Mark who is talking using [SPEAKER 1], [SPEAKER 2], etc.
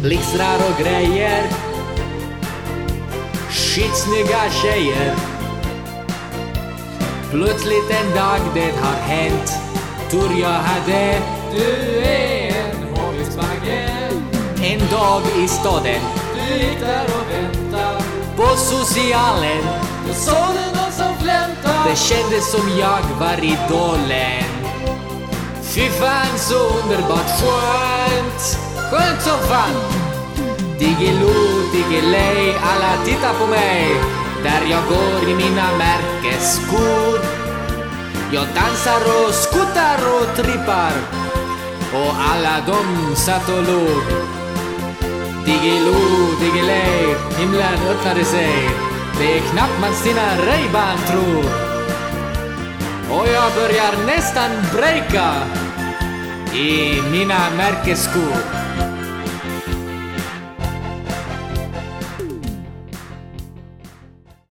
[SPEAKER 1] blixtrar och grejer, skitsnygga tjejer. Plötsligt en dag det har hänt, tur jag hade.
[SPEAKER 2] Du är en hårdisbagge.
[SPEAKER 1] En dag i staden,
[SPEAKER 2] Du gick där och väntade.
[SPEAKER 1] på socialen.
[SPEAKER 2] Du såg det någon som flämtade.
[SPEAKER 1] Det kändes som jag var idolen. Fy fan så underbart skönt. Skönt som fan. Diggiloo, diggiley, alla tittar på mig. Där jag går i mina märkesskor. Jag dansar och skuttar och trippar. Och alla de satt och log. Diggiloo, diggiley, himlen öppnade sig. Det är knappt man sina Ray-Ban tror. Och jag börjar nästan breaka i mina märkesskor.